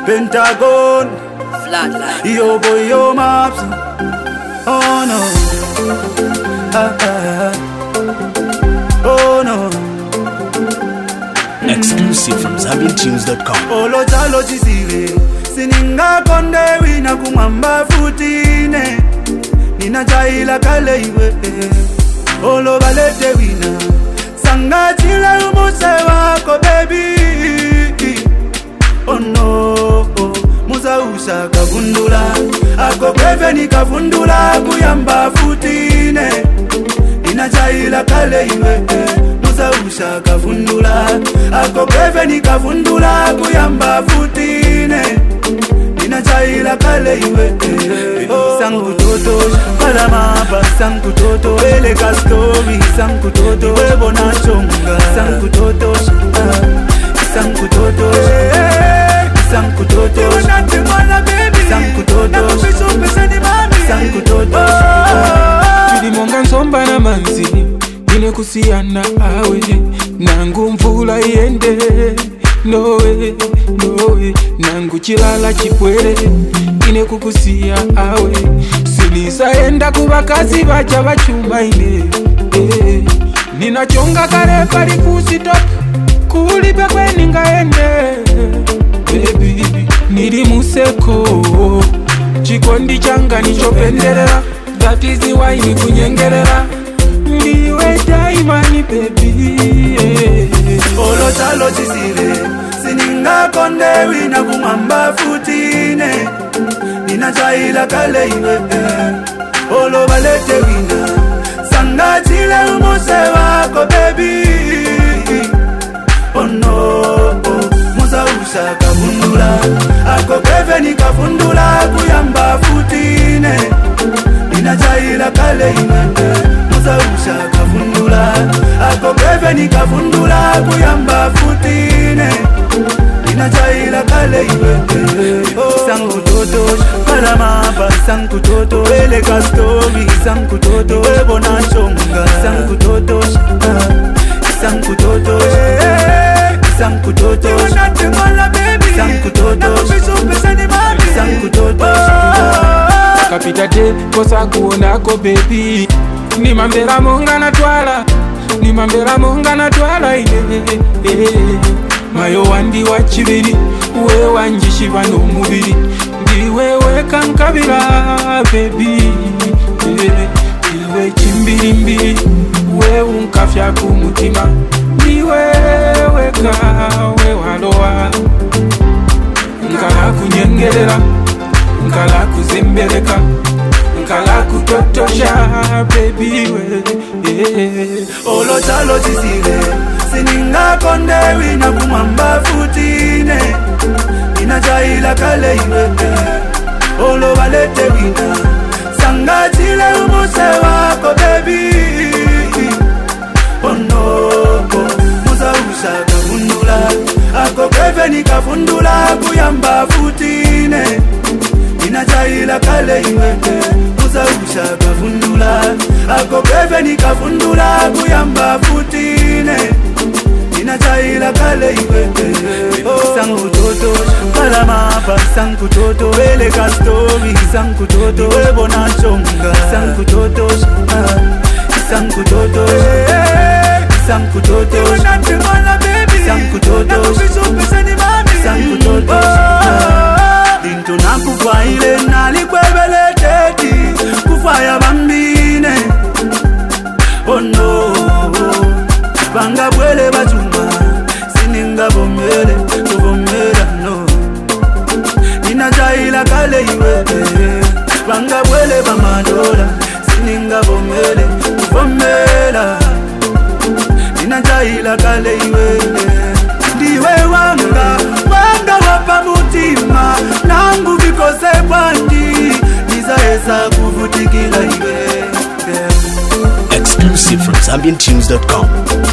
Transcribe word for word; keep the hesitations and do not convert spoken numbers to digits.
Pentagon, Flatline. yo boy, yo maps. Oh no, ah, ah. Oh no. Exclusive from Zambian Tunes dot com. Olo chalo chisile, sininga konde wina kumamba futine. Nina chaila kale iwe, olo balete wina. Sanga chile umuse wako baby. Oh no, muza usha kavundula. Ako breve ni kavundula kuyamba futine. Nina chaila kale iwe, muza usha kavundula. Ako breve ni kavundula kuyamba futine. Nina chaila kale iwe. Sangu toto, para mapa. Sangu toto, ele kastori. Sangu toto, webo na chonga. Sangu toto, Sangu toto, Sangu toto, Sangu toto, Sangu toto. Chidi monga nsomba na manzi, ine kusiana awe. Nangu mvula iende, noe, noe. Nangu chilala chipwere, ine kukusia awe. Silisa enda kubakazi bacha bachuma ine, eh. Nina chonga kare pari kusitop, kulipe kweni ngaende. Baby, niri museko, chikondi changa nichopenderera. That is the why ni kunyengerera. Ndiwe daimani baby, eh. Olo chalo chisile, sininga konde wina kumamba futine. Nina chaila kale iwe, olo balete wina. Sanga chile umuse wako baby. Oh no, muza usha kavundula. Ako breve ni kavundula kuyamba futine. Nina chaila kale iwe, muza usha kavundula. Ako breve ni kavundula kuyamba futine. Nina chaila kale iwe. Sangu toto, para mapa. Sangu toto, ele kastori. Sangu toto, webo na chonga. Sangu toto, Sangu toto, Sangu toto, Sangu toto, Sangu toto. Kapita de kosa kuona ko baby. Ni mambera monga na twala, ni mambera monga na twala ine, eh. Mayo wandi wachibiri, uwe wanjishiva no mubiri. Ndiwe weka nkabira baby, eh. Ndiwe chimbiri mbiri, uwe unkafya kumutima. Ndiwe weka we waloa, nkala kunyengerera, nkala kuzembeleka, nkala kutotosha baby we, eh. Olo chalo chisile, sininga konde wina kumamba futine. Nina chaila kale iwe, olo balete wina. Sanga chile umuse wako baby. Oh no, muza usha kavundula. Ako breve ni kavundula kuyamba futine. Nina chaila kale iwe, muza usha kavundula. Ako breve ni kavundula kuyamba futine. Nina chaila kale iwe. Sangu toto, para mapa. Sangu toto, ele kastori. Sangu toto, webo na chonga. Sangu toto, Sangu toto, Sangu toto, Sangu toto, Sangu toto. Dinto na kufa ile nalikwebele teti, kufa ya bambine. Oh no, banga bwele bachuma, sininga bomele, kubomela no. Nina chaila kale iwe, banga bwele bamadola, sininga bomele, kubomela. Nina chaila kale iwe, ndiwe wanga, wanga wapa mutima. Nangu vikose bandi, nizaeza kuvutikila iwe. Exclusive from Zambian Tunes dot com.